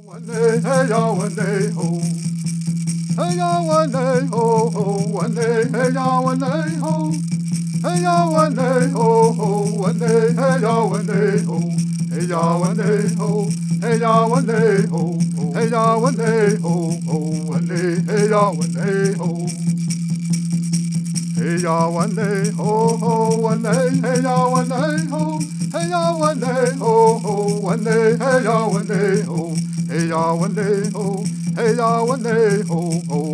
One day, hey ya, one day, ho. Hey ya, one day, ho, ho. One day, hey ya, one day, ho. Hey ya, one day, ho, ho. One day, hey ya, one day, ho. Hey ya, one day, ho. Hey ya, one day, ho, ho. Hey ya, one day, ho, ho. One day, hey ya, one day, ho. Hey ya, one day, ho, ho. One day, hey ya, one day, ho. Hey ya, one day, ho, ho. One day, hey ya, one day, ho. Hey ya, one day, ho. Hey ya, one day, ho, ho.